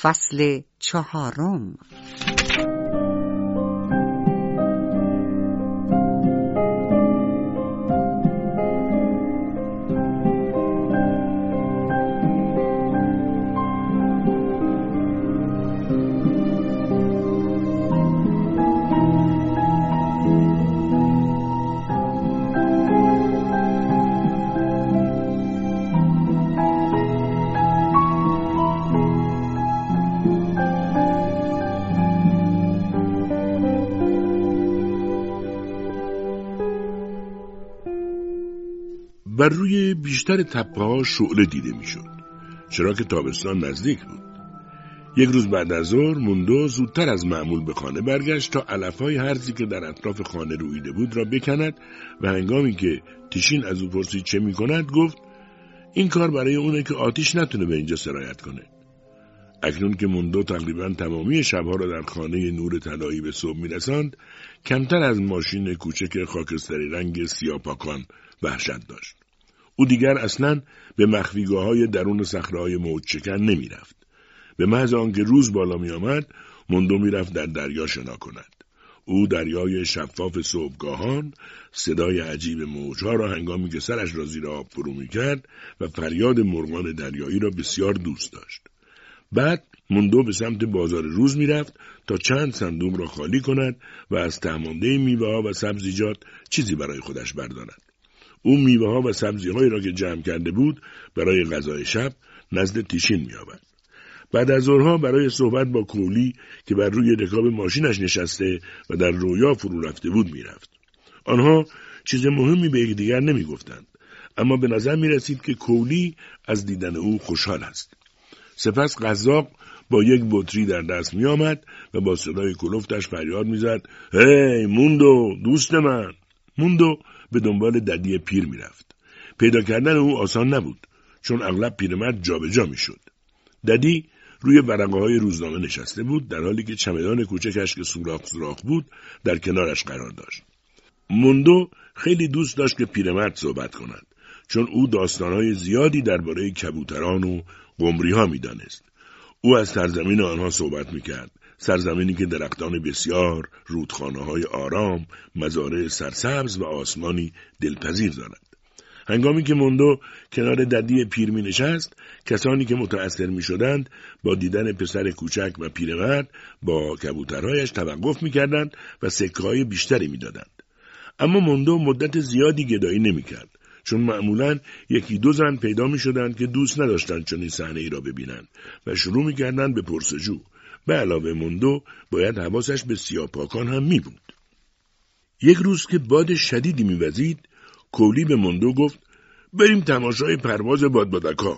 فصل 4. بر روی بیشتر تپه‌ها شعله دیده میشد، چرا که تابستان نزدیک بود. یک روز بعد از ظهر موندو زودتر از معمول به خانه برگشت تا علف‌های هرزی که در اطراف خانه رویده بود را بکند و هنگامی که تیشین از او پرسید چه می‌کند گفت این کار برای اونه که آتش نتونه به اینجا سرایت کنه. اکنون که موندو تقریباً تمامی شب‌ها را در خانه نور طلایی به صبح می‌رساند، کمتر از ماشین کوچک خاکستری رنگ سیاه‌پاکان وحشت داشت. او دیگر اصلاً به مخفیگاه‌های درون صخره‌های موج‌شکن نمی‌رفت. به محض آنکه روز بالا می‌آمد، موندو می‌رفت در دریا شنا کند. او دریای شفاف صبحگاهان، صدای عجیب موج‌ها را هنگامی که سرش را زیر آب فرو می‌کرد و فریاد مرغان دریایی را بسیار دوست داشت. بعد موندو به سمت بازار روز می‌رفت تا چند صندوق را خالی کند و از تهمانده میوه‌ها و سبزیجات چیزی برای خودش بردارد. او میوه‌ها و سبزی‌هایی را که جمع کرده بود برای غذای شب نزد تیشین می‌آورد. بعد از ظهرها برای صحبت با کولی که بر روی رکاب ماشینش نشسته و در رویا فرو رفته بود می‌رفت. آنها چیز مهمی به یکدیگر نمی‌گفتند، اما به نظر می‌رسید که کولی از دیدن او خوشحال است. سپس قزاق با یک بطری در دست می‌آمد و با صدای کلفتش فریاد می‌زد: هی موندو دوست من! موندو به دنبال ددی پیر می‌رفت. پیدا کردن او آسان نبود، چون اغلب پیرمرد جابجا می‌شد. ددی روی ورقه‌های روزنامه نشسته بود، در حالی که چمدان کوچکش که سوراخ بود در کنارش قرار داشت. موندو خیلی دوست داشت که پیرمرد صحبت کند، چون او داستان‌های زیادی درباره کبوتران و قمری‌ها می‌دانست. او از سرزمین آنها صحبت می‌کرد، سرزمینی که درختان بسیار، رودخانه‌های آرام، مزارع سرسبز و آسمانی دلپذیر دارد. هنگامی که موندو کنار ددی پیر می‌نشست، کسانی که متأثر می‌شدند با دیدن پسر کوچک و پیرمرد با کبوترهایش توقف می‌کردند و سکه‌های بیشتری می‌دادند. اما موندو مدت زیادی گدایی نمی‌کرد، چون معمولاً یکی دو زن پیدا می‌شدند که دوست نداشتند چنین صحنه‌ای را ببینند و شروع می‌کردند به پرسجو. به علاوه موندو باید حواسش به سیاه‌پاکان هم می‌بود. یک روز که باد شدیدی می‌وزید، کولی به موندو گفت بریم تماشای پرواز بادبادک‌ها.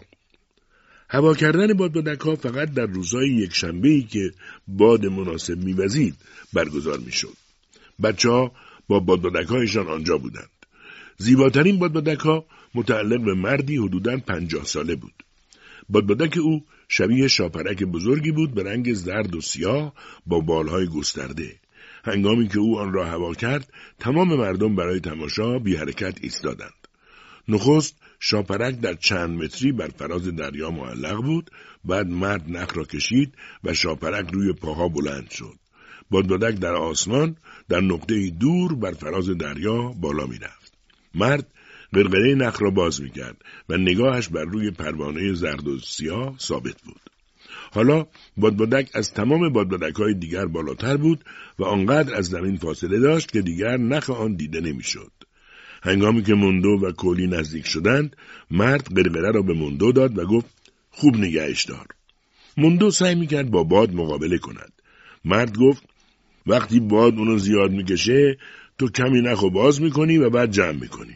هوا کردن بادبادک‌ها فقط در روزهای یکشنبه‌ای که باد مناسب می‌وزید برگزار می‌شد. بچه‌ها با بادبادک‌هایشان آنجا بودند. زیباترین بادبادک‌ها متعلق به مردی حدوداً 50 ساله بود. بادبادک او شبیه شاپرک بزرگی بود به رنگ زرد و سیاه با بالهای گسترده. هنگامی که او آن را هوا کرد، تمام مردم برای تماشا بی حرکت ایستادند. نخست شاپرک در چند متری بر فراز دریا معلق بود، بعد مرد نخ را کشید و شاپرک روی پاها بلند شد. بادبادک در آسمان در نقطه‌ای دور بر فراز دریا بالا می رفت. مرد قرقره نخ را باز می کرد و نگاهش بر روی پروانه زرد و سیاه ثابت بود. حالا بادبادک از تمام بادبادک‌های دیگر بالاتر بود و آنقدر از زمین فاصله داشت که دیگر نخ آن دیده نمی‌شد. هنگامی که موندو و کولی نزدیک شدند، مرد قرقره را به موندو داد و گفت خوب نگهش دار. موندو سعی می‌کرد با باد مقابله کند. مرد گفت وقتی باد اونو زیاد می‌کشه، تو کمی نخو باز می‌کنی و بعد جمع می‌کنی.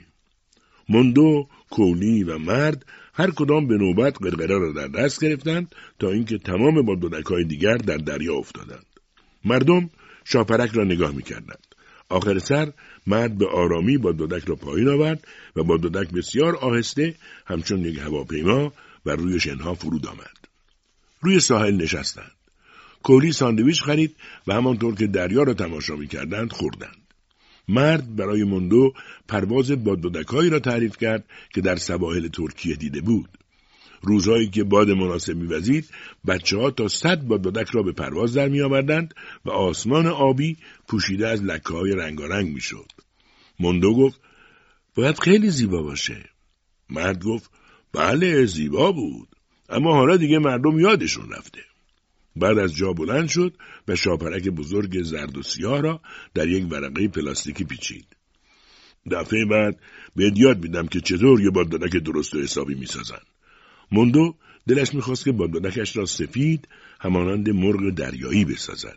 موندو، کولی و مرد هر کدام به نوبت قرقره را در دست گرفتند تا اینکه تمام بادبادک‌های دیگر در دریا افتادند. مردم شاپرک را نگاه می‌کردند. آخر سر مرد به آرامی بادبادک را پایین آورد و بادبادک بسیار آهسته همچون یک هواپیما بر روی شنها فرود آمد. روی ساحل نشستند. کولی ساندویچ خرید و همانطور که دریا را تماشا می‌کردند خوردند. مرد برای موندو پرواز بادبادک‌هایی را تعریف کرد که در سواحل ترکیه دیده بود. روزهایی که باد مناسب می‌وزید، بچه‌ها تا 100 بادبادک را به پرواز در می‌آوردند و آسمان آبی پوشیده از لکه‌های رنگارنگ می‌شد. موندو گفت: باید خیلی زیبا باشه. مرد گفت: بله زیبا بود، اما حالا دیگه مردم یادشون رفته. بعد از جا بلند شد و شاپرک بزرگ زرد و سیاه را در یک ورقه پلاستیکی پیچید. دفعه بعد بهت یاد میدم که چطور یه بادبادک درست و حسابی میسازن. موندو دلش میخواست که بادبادکش را سفید همانند مرغ دریایی بسازد.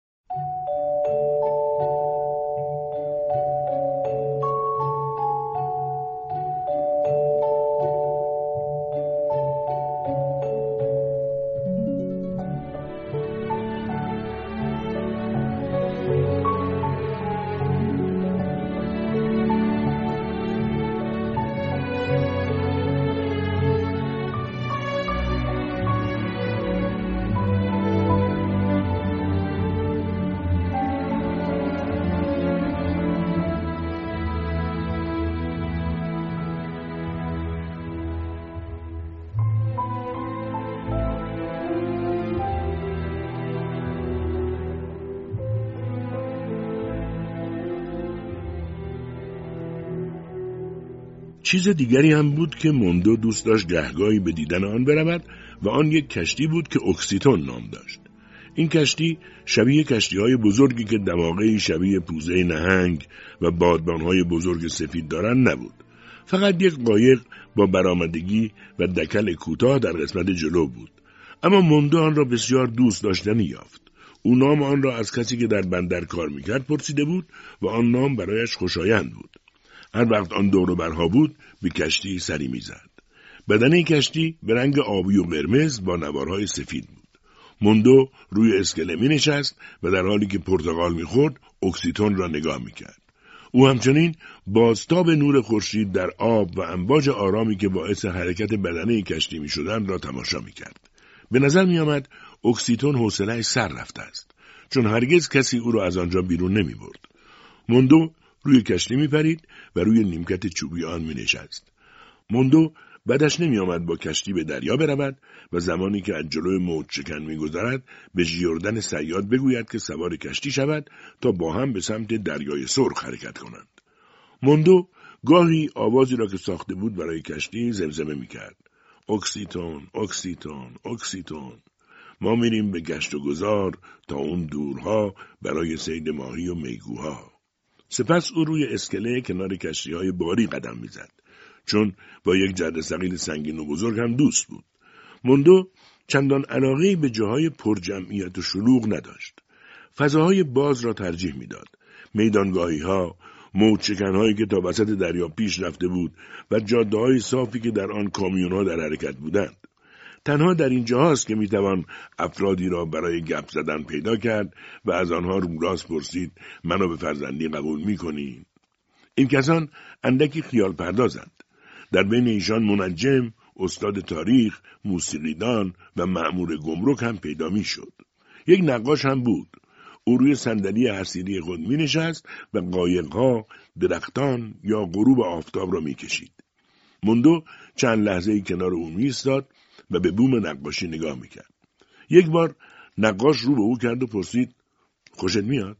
چیز دیگری هم بود که موندو دوست داشت گهگاهی به دیدن آن برود و آن یک کشتی بود که اکسیتون نام داشت. این کشتی شبیه کشتی‌های بزرگی که دماغه‌ای شبیه پوزه نهنگ و بادبان‌های بزرگ سفید دارند نبود. فقط یک قایق با برآمدگی و دکل کوتاه در قسمت جلو بود. اما موندو آن را بسیار دوست داشتنی یافت. او نام آن را از کسی که در بندر کار می‌کرد پرسیده بود و آن نام برایش خوشایند بود. هر وقت آن دور و برها بود به کشتی سری میزد. بدنه کشتی به رنگ آبی و قرمز با نوارهای سفید بود. موندو روی اسکله می نشست و در حالی که پرتقال میخورد اکسیتون را نگاه میکرد. او همچنین بازتاب نور خورشید در آب و امواج آرامی که باعث حرکت بدنه کشتی میشدند را تماشا میکرد. به نظر میآمد اکسیتون حوصله‌اش سر رفته است، چون هرگز کسی او را از آنجا بیرون نمیبرد. موندو روی کشتی میپرید و روی نیمکت چوبی آن مینشست. موندو بعدش نمیآمد با کشتی به دریا برود و زمانی که از جلوی موج شکن میگذرد به ژیوردن صیاد بگوید که سوار کشتی شود تا با هم به سمت دریای سرخ حرکت کنند. موندو گاهی آوازی را که ساخته بود برای کشتی زمزمه میکرد: اکسیتون، اکسیتون، اکسیتون. ما میریم به گشت و گذار تا اون دورها برای صید ماهی و میگوها. سپس او روی اسکله کنار کشتی‌های باری قدم میزد، چون با یک جرده ثقیل سنگین و بزرگ هم دوست بود. موندو چندان علاقه‌ای به جاهای پرجمعیت و شلوغ نداشت. فضاهای باز را ترجیح میداد. میدانگاهی‌ها، موج‌شکن‌هایی که تا وسط دریا پیش رفته بود و جاده‌های صافی که در آن کامیون‌ها در حرکت بودند. تنها در این جاهاست که میتوان افرادی را برای گپ زدن پیدا کرد و از آنها رو راست پرسید: منو به فرزندی قبول میکنی؟ این کسان اندکی خیال پردازند. در بین ایشان منجم، استاد تاریخ، موسیقیدان و مأمور گمرک هم پیدا میشد. یک نقاش هم بود. او روی صندلی حصیری خود مینشست و قایق‌ها، درختان یا غروب آفتاب را میکشید. موندو چند لحظه‌ای کنار او میایستاد و به بوم نقاشی نگاه میکرد. یک بار نقاش رو به او کرد و پرسید: خوشت میاد؟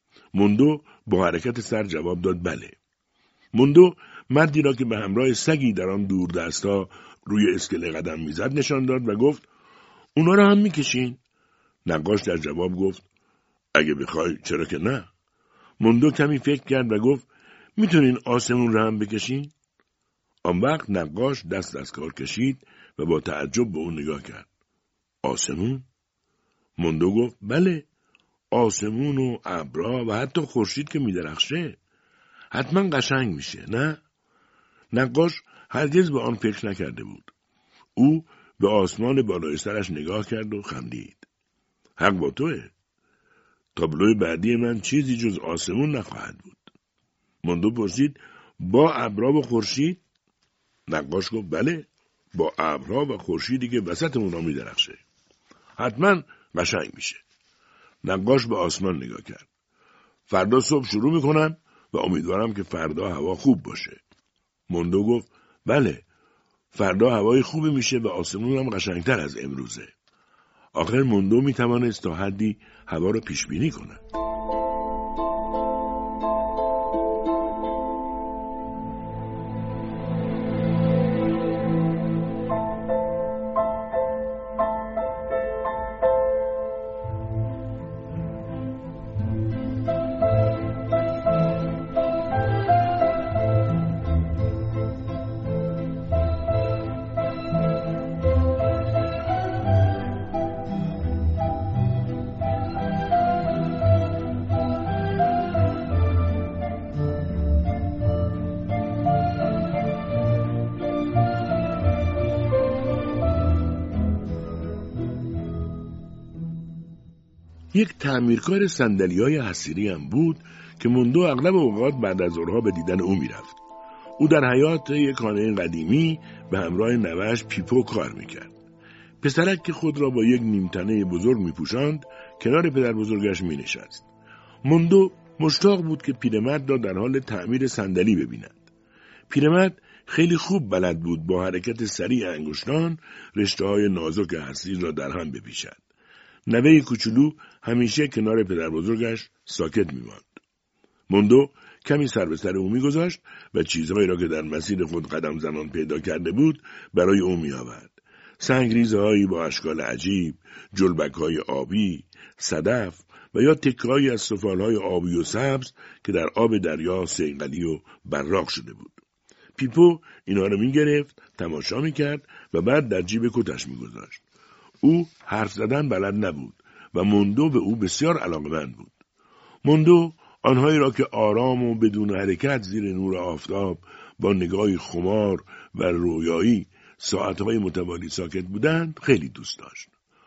موندو با حرکت سر جواب داد: بله. موندو مردی را که به همراه سگی در آن دور دستا روی اسکله قدم میزد نشان داد و گفت: اونا را هم میکشین؟ نقاش در جواب گفت: اگه بخوای چرا که نه. موندو کمی فکر کرد و گفت: میتونین آسمون را هم بکشین؟ آن وقت نقاش دست از کار کشید و با تعجب به اون نگاه کرد. آسمون؟ موندو گفت: بله، آسمون و ابرها و حتی خورشید که میدرخشه. حتما قشنگ میشه، نه؟ نقاش هرگز به آن فکر نکرده بود. او به آسمان بالای سرش نگاه کرد و خندید. حق با توه. تابلوی بعدی من چیزی جز آسمون نخواهد بود. موندو پرسید: با ابرها و خورشید؟ نقاش گفت: بله، با ابرها و خورشیدی که وسط اونا میدرخشه. حتما قشنگ میشه. نقاش به آسمان نگاه کرد. فردا صبح شروع میکنم و امیدوارم که فردا هوا خوب باشه. موندو گفت: بله، فردا هوای خوبی میشه و آسمون هم قشنگتر از امروزه. آخر موندو میتوانست تا حدی هوا رو پیش بینی کنه. یک تعمیرکار صندلی‌های حصیری هم بود که موندو اغلب اوقات بعد از ظهرها به دیدن او میرفت. او در حیاط یک خانه قدیمی به همراه نوه‌اش پیپو کار میکرد. پسرک که خود را با یک نیمتنه بزرگ میپوشاند کنار پدر بزرگش مینشست. موندو مشتاق بود که پیرمرد را در حال تعمیر صندلی ببیند. پیرمرد خیلی خوب بلد بود با حرکت سریع انگشتان رشته‌های نازک حصیر را در هم بپیچد. نوه کوچولو همیشه کنار پدر بزرگش ساکت می‌ماند. موندو کمی سر به سر او می‌گذاشت و چیزهایی را که در مسیر خود قدم زنان پیدا کرده بود برای او می‌آورد. سنگریزهایی با اشکال عجیب، جلبک‌های آبی، صدف و یا تکه‌هایی از سفال‌های آبی و سبز که در آب دریا صیقلی و براق شده بود. پیپو اینا را می‌گرفت، تماشا می‌کرد و بعد در جیب کتش می‌گذاشت. او حرف زدن بلد نبود و موندو به او بسیار علاقه‌مند بود. موندو آنهایی را که آرام و بدون حرکت زیر نور آفتاب با نگاهی خمار و رویایی ساعتهای متوالی ساکت بودند خیلی دوست داشت.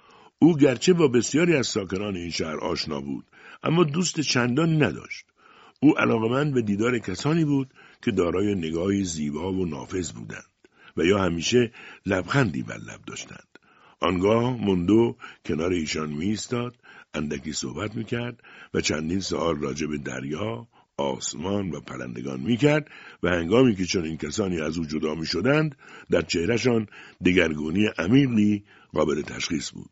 او گرچه با بسیاری از ساکنان این شهر آشنا بود اما دوست چندانی نداشت. او علاقه‌مند به دیدار کسانی بود که دارای نگاهی زیبا و نافذ بودند و یا همیشه لبخندی بر لب داشتند. آنگاه موندو کنار ایشان می ایستاد، اندکی صحبت می کرد و چندین سوال راجع به دریا، آسمان و پرندگان می کرد و هنگامی که چون این کسانی از او جدا می شدند در چهرهشان دگرگونی عمیقی قابل تشخیص بود.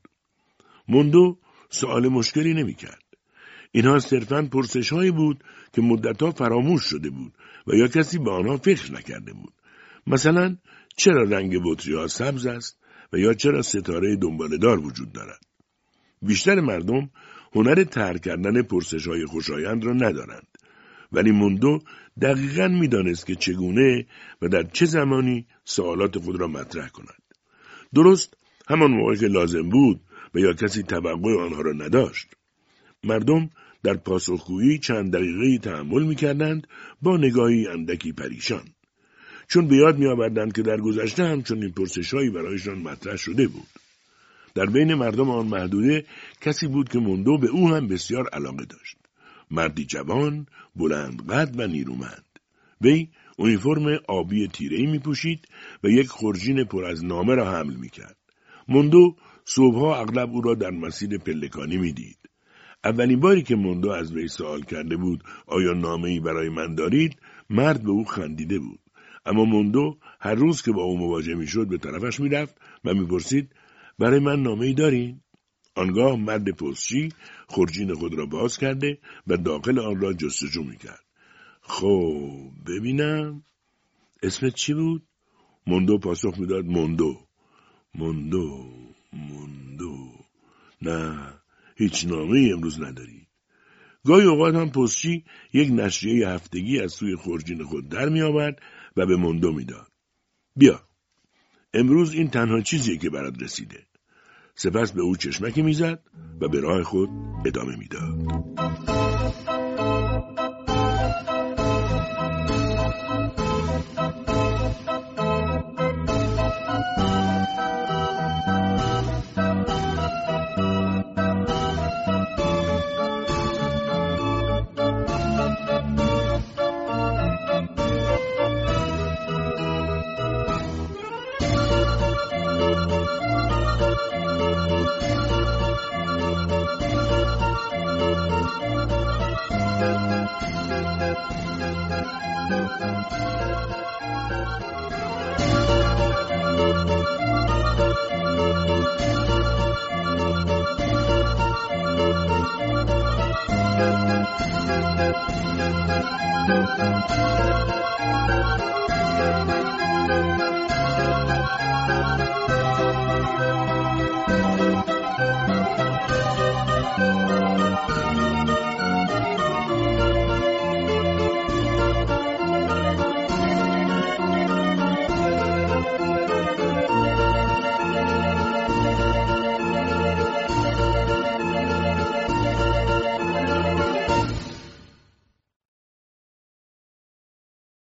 موندو سوال مشکلی نمی کرد. اینها صرفاً پرسش‌هایی بود که مدتها فراموش شده بود و یا کسی به آنها فکر نکرده بود. مثلا چرا رنگ بطری‌ها سبز است و یا چرا ستاره دنباله‌دار وجود دارد؟ بیشتر مردم هنر طرح کردن پرسش‌های خوشایند را ندارند، ولی موندو دقیقاً می‌دانست که چگونه و در چه زمانی سوالات خود را مطرح کند. درست همان موقع که لازم بود و یا کسی توقع آنها را نداشت. مردم در پاسخگویی چند دقیقه‌ای تأمل می‌کردند با نگاهی اندکی پریشان، چون به یاد می‌آوردند که در گذشته همچنین پرسش‌هایی برایشان مطرح شده بود. در بین مردم آن محدوده کسی بود که موندو به او هم بسیار علاقه داشت. مردی جوان، بلند قد و نیرومند. وی اونیفرم آبی تیره‌ای می‌پوشید و یک خورجین پر از نامه را حمل می‌کرد. موندو صبح‌ها اغلب او را در مسیر پلکانی می‌دید. اولین باری که موندو از وی سوال کرده بود آیا نامه‌ای برای من دارید، مرد به او خندیده بود. اما موندو هر روز که با او مواجه می‌شد به طرفش می‌رفت و می‌پرسید برای من نامه‌ای دارین؟ آنگاه مرد پستچی خورجین خود را باز کرده و داخل آن را جستجو می‌کرد. خب ببینم اسمت چی بود؟ موندو پاسخ می‌داد موندو. نه، هیچ نامه‌ای امروز نداری. گاهی اوقات هم پستچی یک نشریه هفتگی از سوی خورجین خود در می‌آورد و به موندو می‌داد. بیا، امروز این تنها چیزیه که برات رسیده. سپس به او چشمکی می‌زد و به راه خود ادامه می‌داد.